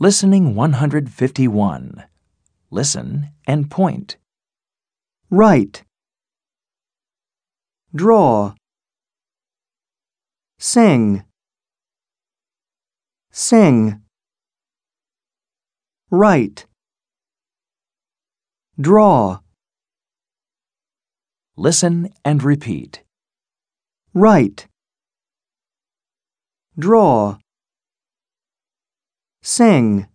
Listening 151. Listen and point. Write. Draw. Sing. Sing. Write. Draw. Listen and repeat. Write. Draw. Sing.